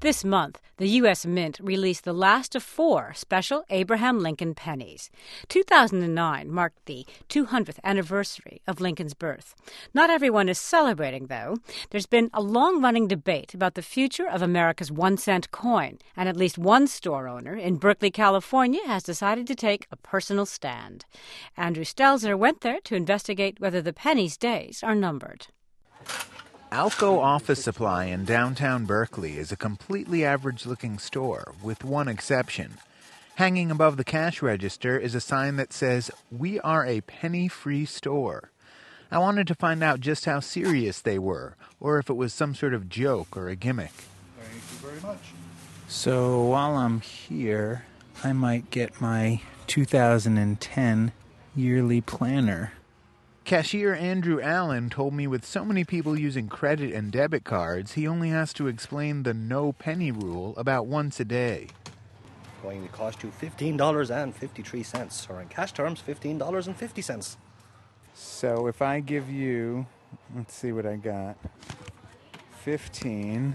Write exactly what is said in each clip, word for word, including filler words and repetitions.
This month, the U S Mint released the last of four special Abraham Lincoln pennies. two thousand nine marked the two hundredth anniversary of Lincoln's birth. Not everyone is celebrating, though. There's been a long-running debate about the future of America's one-cent coin, and at least one store owner in Berkeley, California, has decided to take a personal stand. Andrew Stelzner went there to investigate whether the penny's days are numbered. Alco Office Supply in downtown Berkeley is a completely average-looking store, with one exception. Hanging above the cash register is a sign that says, "We are a penny-free store." I wanted to find out just how serious they were, or if it was some sort of joke or a gimmick. Thank you very much. So while I'm here, I might get my two thousand ten yearly planner. Cashier Andrew Allen told me with so many people using credit and debit cards, he only has to explain the no penny rule about once a day. Going to cost you fifteen dollars and fifty-three cents, or in cash terms, fifteen dollars and fifty cents. So if I give you, let's see what I got, fifteen,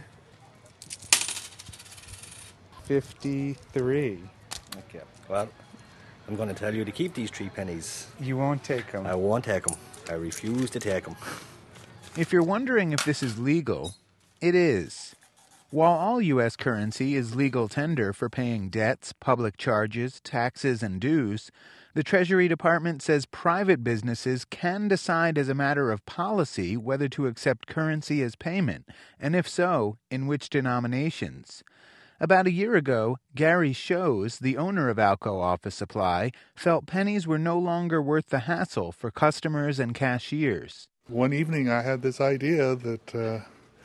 fifty-three. Okay, well, I'm going to tell you to keep these three pennies. You won't take them. I won't take them. I refuse to take them. If you're wondering if this is legal, it is. While all U S currency is legal tender for paying debts, public charges, taxes, and dues, the Treasury Department says private businesses can decide as a matter of policy whether to accept currency as payment, and if so, in which denominations. About a year ago, Gary Shows, the owner of Alco Office Supply, felt pennies were no longer worth the hassle for customers and cashiers. One evening I had this idea that uh,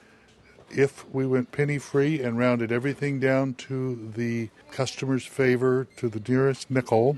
if we went penny-free and rounded everything down to the customer's favor, to the nearest nickel,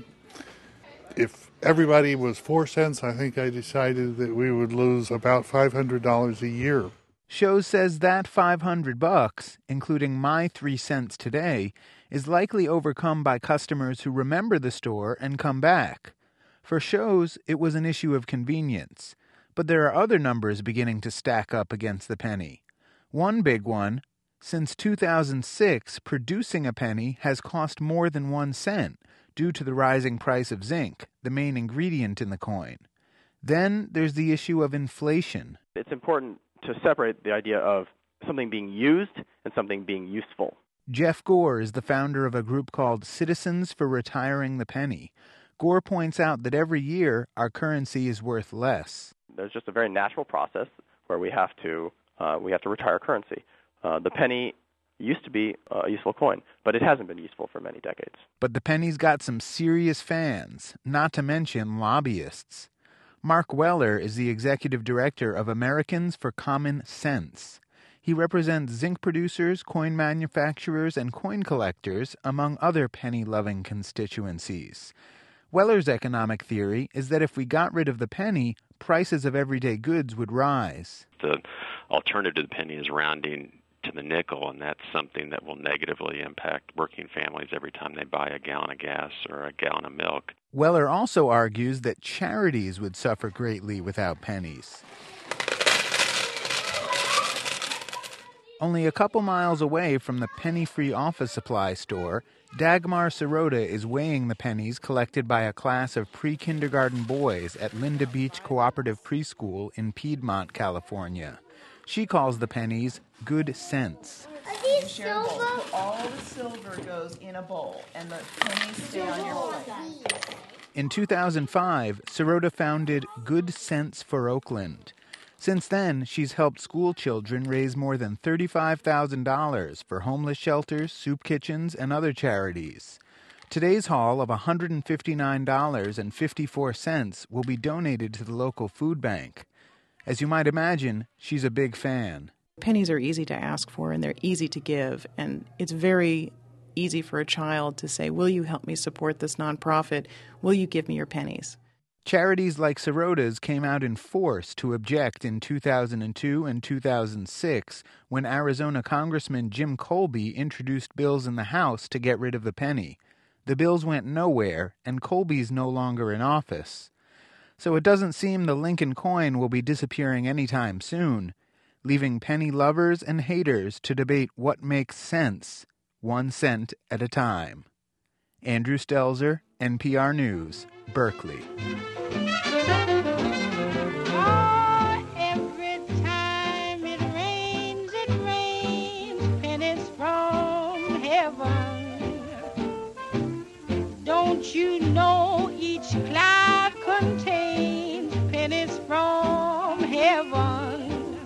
if everybody was four cents, I think I decided that we would lose about five hundred dollars a year. Shows says that five hundred bucks, including my three cents today, is likely overcome by customers who remember the store and come back. For Shows, it was an issue of convenience, but there are other numbers beginning to stack up against the penny. One big one, since two thousand six, producing a penny has cost more than one cent due to the rising price of zinc, the main ingredient in the coin. Then there's the issue of inflation. It's important to separate the idea of something being used and something being useful. Jeff Gore is the founder of a group called Citizens for Retiring the Penny. Gore points out that every year our currency is worth less. There's just a very natural process where we have to uh, we have to retire currency. Uh, the penny used to be a useful coin, but it hasn't been useful for many decades. But the penny's got some serious fans, not to mention lobbyists. Mark Weller is the executive director of Americans for Common Sense. He represents zinc producers, coin manufacturers, and coin collectors, among other penny-loving constituencies. Weller's economic theory is that if we got rid of the penny, prices of everyday goods would rise. The alternative to the penny is rounding to the nickel, and that's something that will negatively impact working families every time they buy a gallon of gas or a gallon of milk. Weller also argues that charities would suffer greatly without pennies. Only a couple miles away from the penny-free office supply store, Dagmar Sirota is weighing the pennies collected by a class of pre-kindergarten boys at Linda Beach Cooperative Preschool in Piedmont, California. She calls the pennies good cents. Are these silver? All the silver goes in a bowl, and the pennies stay on your plate. In two thousand five, Sirota founded Good Cents for Oakland. Since then, she's helped school children raise more than thirty-five thousand dollars for homeless shelters, soup kitchens, and other charities. Today's haul of one hundred fifty-nine dollars and fifty-four cents will be donated to the local food bank. As you might imagine, she's a big fan. Pennies are easy to ask for, and they're easy to give, and it's very easy for a child to say, will you help me support this nonprofit? Will you give me your pennies? Charities like Sirota's came out in force to object in two thousand two and two thousand six when Arizona Congressman Jim Colby introduced bills in the House to get rid of the penny. The bills went nowhere, and Colby's no longer in office. So it doesn't seem the Lincoln coin will be disappearing anytime soon. leaving penny lovers and haters to debate what makes sense, one cent at a time. Andrew Stelzer, N P R News, Berkeley. Oh, every time it rains, it rains pennies from heaven. Don't you know each cloud contains pennies from heaven?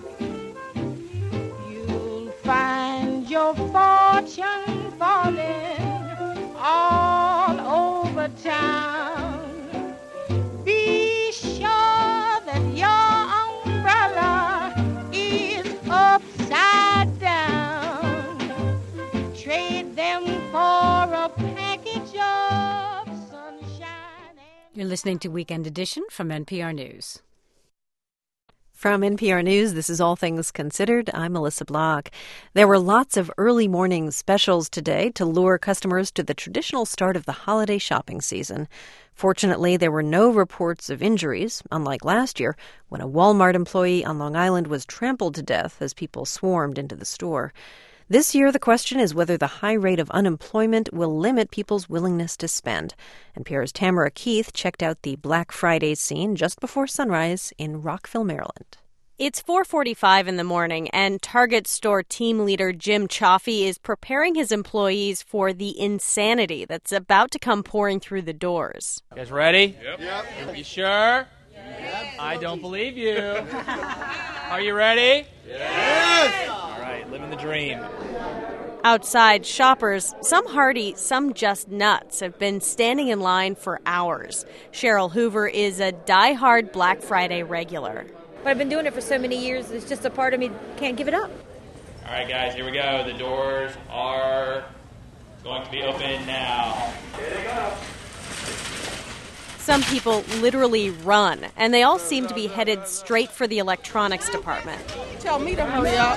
You'll find your fortune falling all over town. Be sure that your umbrella is upside down. Trade them for a package of sunshine. You're listening to Weekend Edition from N P R News. From N P R News, this is All Things Considered. I'm Melissa Block. There were lots of early morning specials today to lure customers to the traditional start of the holiday shopping season. Fortunately, there were no reports of injuries, unlike last year when a Walmart employee on Long Island was trampled to death as people swarmed into the store. This year, the question is whether the high rate of unemployment will limit people's willingness to spend. N P R's Tamara Keith checked out the Black Friday scene just before sunrise in Rockville, Maryland. It's four forty-five in the morning, and Target store team leader Jim Chaffee is preparing his employees for the insanity that's about to come pouring through the doors. You guys ready? Yep. yep. You sure? Yep. I don't believe you. Are you ready? Yes! All right, living the dream. Outside, shoppers, some hardy, some just nuts, have been standing in line for hours. Cheryl Hoover is a die-hard Black Friday regular. But I've been doing it for so many years, it's just a part of me can't give it up. All right, guys, here we go. The doors are going to be open now. Here they go. Some people literally run, and they all seem to be headed straight for the electronics department. Tell me to hurry up.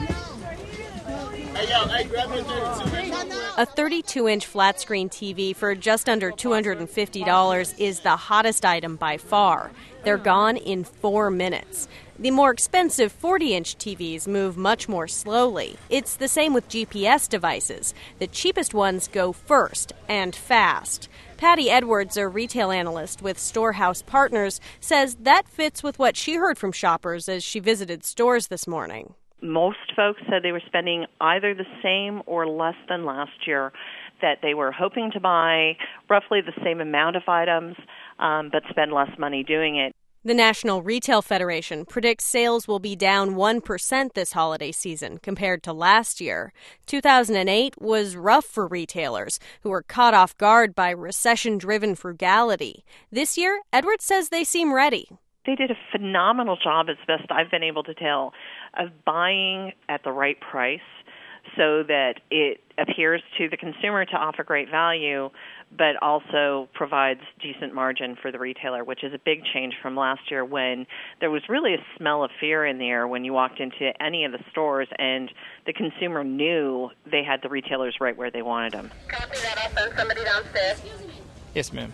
Hey, yo, hey, grab me a thirty-two. A thirty-two inch flat-screen T V for just under two hundred fifty dollars is the hottest item by far. They're gone in four minutes. The more expensive forty inch T Vs move much more slowly. It's the same with G P S devices. The cheapest ones go first and fast. Patty Edwards, a retail analyst with Storehouse Partners, says that fits with what she heard from shoppers as she visited stores this morning. Most folks said they were spending either the same or less than last year, that they were hoping to buy roughly the same amount of items, um, but spend less money doing it. The National Retail Federation predicts sales will be down one percent this holiday season compared to last year. two thousand eight was rough for retailers who were caught off guard by recession-driven frugality. This year, Edwards says they seem ready. They did a phenomenal job, as best I've been able to tell, of buying at the right price so that it appears to the consumer to offer great value, but also provides decent margin for the retailer, which is a big change from last year when there was really a smell of fear in the air when you walked into any of the stores and the consumer knew they had the retailers right where they wanted them. Copy that. I'll send somebody downstairs. Yes, ma'am.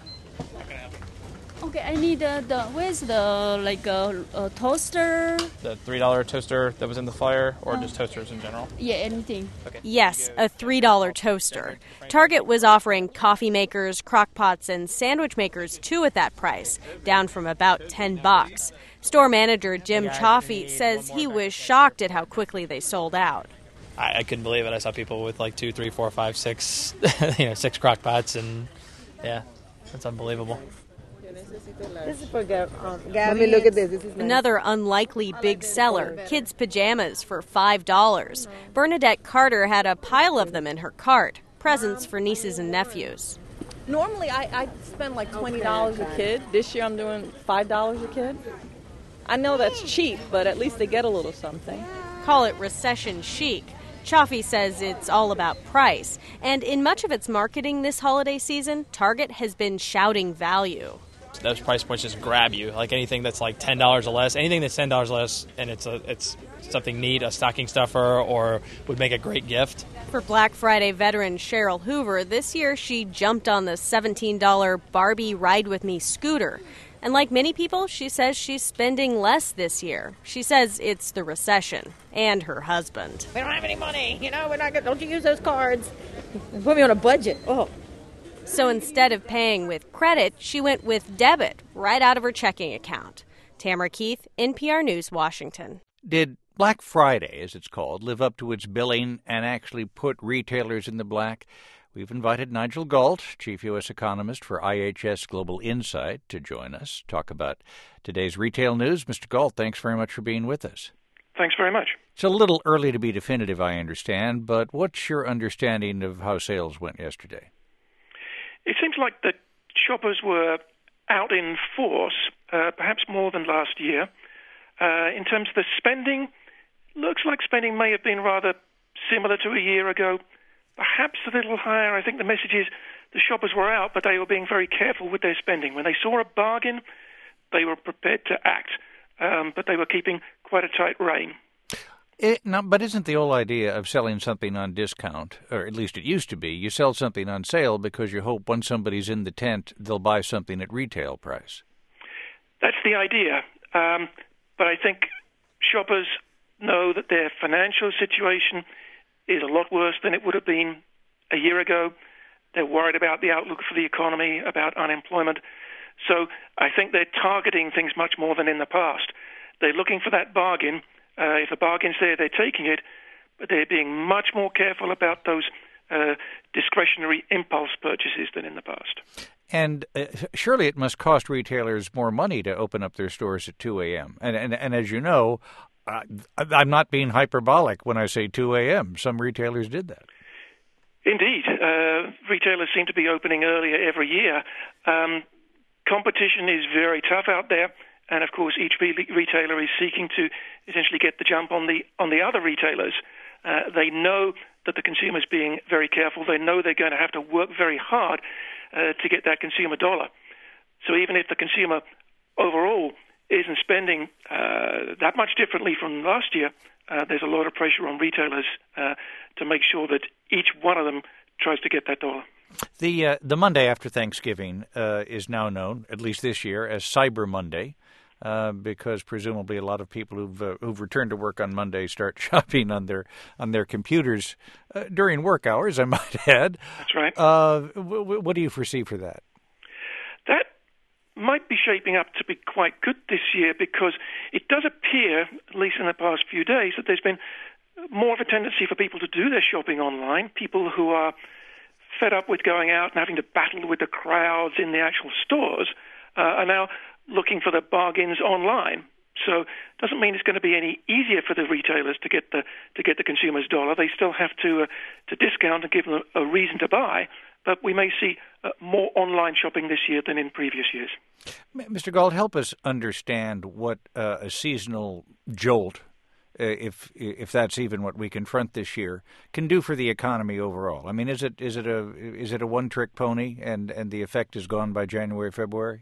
Okay, I need uh, the, where's the, like, uh, uh, toaster? The three dollar toaster that was in the flyer, or uh, just toasters in general? Yeah, anything. Okay. Yes, a three dollar toaster. Target was offering coffee makers, crock pots, and sandwich makers, too, at that price, down from about ten bucks. Store manager Jim Chaffee says he was shocked at how quickly they sold out. I, I couldn't believe it. I saw people with like two, three, four, five, six, you know, six crock pots, and yeah, that's unbelievable. This is for um, Gabby. Let me look at this. This is nice. Another unlikely big seller, kids' pajamas for five dollars. Bernadette Carter had a pile of them in her cart, presents for nieces and nephews. Normally, I, I spend like twenty dollars a kid. This year, I'm doing five dollars a kid. I know that's cheap, but at least they get a little something. Call it recession chic. Chaffee says it's all about price. And in much of its marketing this holiday season, Target has been shouting value. Those price points just grab you. Like anything that's like ten dollars or less, anything that's ten dollars or less, and it's a, it's something neat, a stocking stuffer, or would make a great gift. For Black Friday veteran Cheryl Hoover, this year she jumped on the seventeen dollar Barbie Ride With Me scooter. And like many people, she says she's spending less this year. She says it's the recession and her husband. We don't have any money. You know, we're not gonna, don't you use those cards. Put me on a budget. Oh. So instead of paying with credit, she went with debit right out of her checking account. Tamara Keith, N P R News, Washington. Did Black Friday, as it's called, live up to its billing and actually put retailers in the black? We've invited Nigel Galt, chief U S economist for I H S Global Insight, to join us, talk about today's retail news. Mister Galt, thanks very much for being with us. Thanks very much. It's a little early to be definitive, I understand, but what's your understanding of how sales went yesterday? It seems like the shoppers were out in force, uh, perhaps more than last year. Uh, in terms of the spending, looks like spending may have been rather similar to a year ago. Perhaps a little higher. I think the message is the shoppers were out, but they were being very careful with their spending. When they saw a bargain, they were prepared to act, um, but they were keeping quite a tight rein. It, no, but isn't the whole idea of selling something on discount, or at least it used to be, you sell something on sale because you hope once somebody's in the tent, they'll buy something at retail price? That's the idea. Um, but I think shoppers know that their financial situation is a lot worse than it would have been a year ago. They're worried about the outlook for the economy, about unemployment. So I think they're targeting things much more than in the past. They're looking for that bargain. Uh, if the bargain's there, they're taking it, but they're being much more careful about those uh, discretionary impulse purchases than in the past. And uh, surely it must cost retailers more money to open up their stores at two a.m. And, and, and as you know, Uh, I'm not being hyperbolic when I say two a.m. Some retailers did that. Indeed. Uh, retailers seem to be opening earlier every year. Um, competition is very tough out there, and of course each re- retailer is seeking to essentially get the jump on the on the other retailers. Uh, they know that the consumer's being very careful. They know they're going to have to work very hard uh, to get that consumer dollar. So even if the consumer overall isn't spending uh, that much differently from last year, uh, there's a lot of pressure on retailers uh, to make sure that each one of them tries to get that dollar. The uh, the Monday after Thanksgiving uh, is now known, at least this year, as Cyber Monday, uh, because presumably a lot of people who've uh, who've returned to work on Monday start shopping on their on their computers uh, during work hours, I might add. That's right. Uh, w- w- what do you foresee for that? That might be shaping up to be quite good this year, because it does appear, at least in the past few days, that there's been more of a tendency for people to do their shopping online. People who are fed up with going out and having to battle with the crowds in the actual stores uh, are now looking for the bargains online. So it doesn't mean it's going to be any easier for the retailers to get the to get the consumer's dollar. They still have to uh, to discount and give them a, a reason to buy. But we may see uh, more online shopping this year than in previous years. Mister Galt, help us understand what uh, a seasonal jolt, uh, if if that's even what we confront this year, can do for the economy overall. I mean, is it is it a is it a one trick pony, and, and the effect is gone by January, February?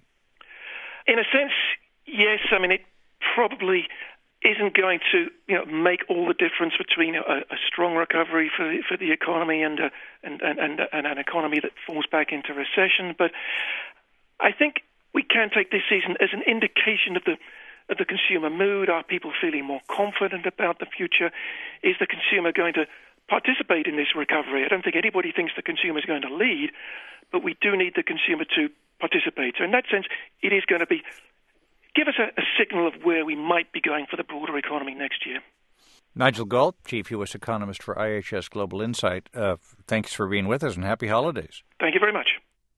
In a sense, yes. I mean, it probably isn't going to you know make all the difference between a, a strong recovery for the, for the economy and, uh, and, and and and an economy that falls back into recession. But I think we can take this season as an indication of the of the consumer mood. Are people feeling more confident about the future? Is the consumer going to participate in this recovery? I don't think anybody thinks the consumer is going to lead, but we do need the consumer to participate. So in that sense, it is going to be give us a, a signal of where we might be going for the broader economy next year. Nigel Galt, chief U S economist for I H S Global Insight. Uh, thanks for being with us, and happy holidays. Thank you very much.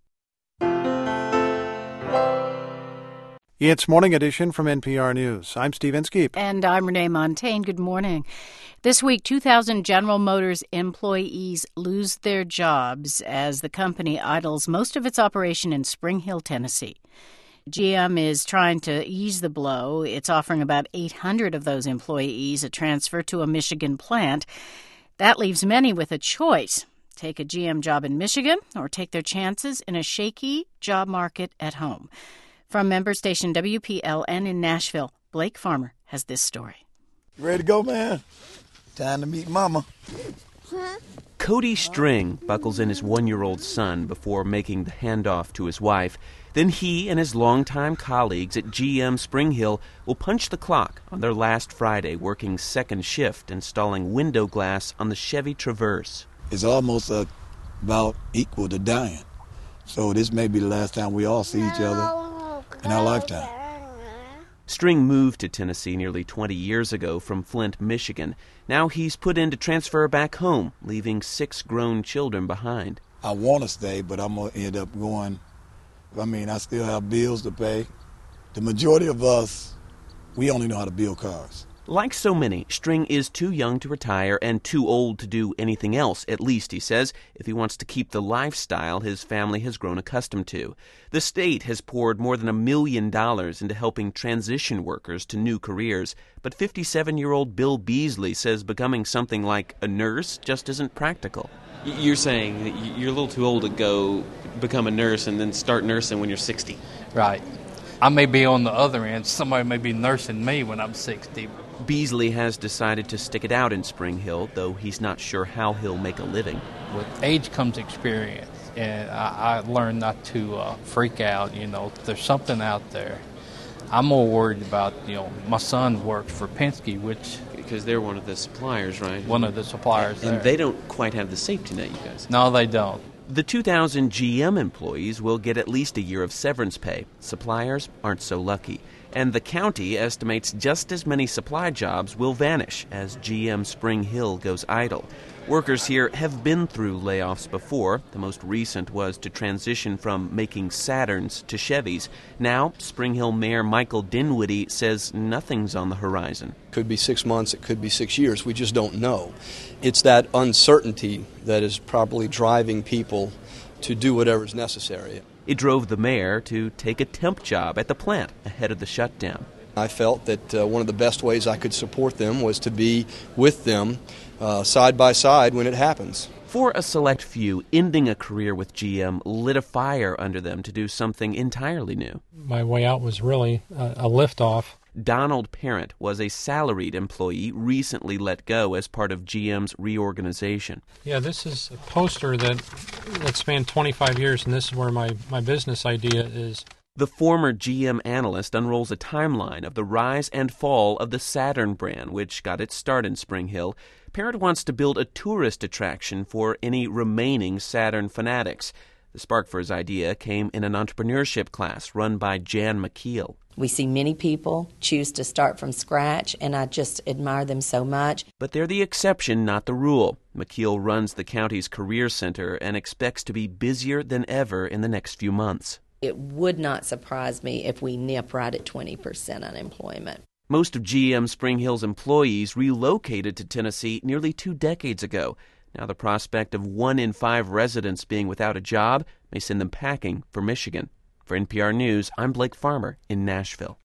It's Morning Edition from N P R News. I'm Steve Inskeep. And I'm Renee Montaigne. Good morning. This week, two thousand General Motors employees lose their jobs as the company idles most of its operation in Spring Hill, Tennessee. G M is trying to ease the blow. It's offering about eight hundred of those employees a transfer to a Michigan plant. That leaves many with a choice. Take a G M job in Michigan or take their chances in a shaky job market at home. From member station W P L N in Nashville, Blake Farmer has this story. Ready to go, man? Time to meet Mama. Cody String buckles in his one-year-old son before making the handoff to his wife. Then he and his longtime colleagues at G M Spring Hill will punch the clock on their last Friday, working second shift, installing window glass on the Chevy Traverse. It's almost uh, about equal to dying. So this may be the last time we all see each other in our lifetime. String moved to Tennessee nearly twenty years ago from Flint, Michigan. Now he's put in to transfer back home, leaving six grown children behind. I want to stay, but I'm going to end up going. I mean, I still have bills to pay. The majority of us, we only know how to build cars. Like so many, String is too young to retire and too old to do anything else, at least, he says, if he wants to keep the lifestyle his family has grown accustomed to. The state has poured more than a million dollars into helping transition workers to new careers, but fifty-seven-year-old Bill Beasley says becoming something like a nurse just isn't practical. You're saying that you're a little too old to go become a nurse and then start nursing when you're sixty. Right. I may be on the other end. Somebody may be nursing me when I'm sixty. Beasley has decided to stick it out in Spring Hill, though he's not sure how he'll make a living. With age comes experience, and I, I learned not to uh, freak out. You know, there's something out there. I'm more worried about, you know, my son works for Penske, which... Because they're one of the suppliers, right? One of the suppliers And there. they don't quite have the safety net, you guys. No, they don't. The two thousand G M employees will get at least a year of severance pay. Suppliers aren't so lucky. And the county estimates just as many supply jobs will vanish as G M Spring Hill goes idle. Workers here have been through layoffs before. The most recent was to transition from making Saturns to Chevys. Now, Spring Hill Mayor Michael Dinwiddie says nothing's on the horizon. Could be six months, it could be six years. We just don't know. It's that uncertainty that is probably driving people to do whatever is necessary. It drove the mayor to take a temp job at the plant ahead of the shutdown. I felt that uh, one of the best ways I could support them was to be with them uh, side by side when it happens. For a select few, ending a career with G M lit a fire under them to do something entirely new. My way out was really a, a liftoff. Donald Parent was a salaried employee recently let go as part of G M's reorganization. Yeah, this is a poster that, that spanned twenty-five years, and this is where my, my business idea is. The former G M analyst unrolls a timeline of the rise and fall of the Saturn brand, which got its start in Spring Hill. Parent wants to build a tourist attraction for any remaining Saturn fanatics. The spark for his idea came in an entrepreneurship class run by Jan McKeel. We see many people choose to start from scratch, and I just admire them so much. But they're the exception, not the rule. McKeel runs the county's career center and expects to be busier than ever in the next few months. It would not surprise me if we nip right at twenty percent unemployment. Most of G M Spring Hill's employees relocated to Tennessee nearly two decades ago. Now the prospect of one in five residents being without a job may send them packing for Michigan. For N P R News, I'm Blake Farmer in Nashville.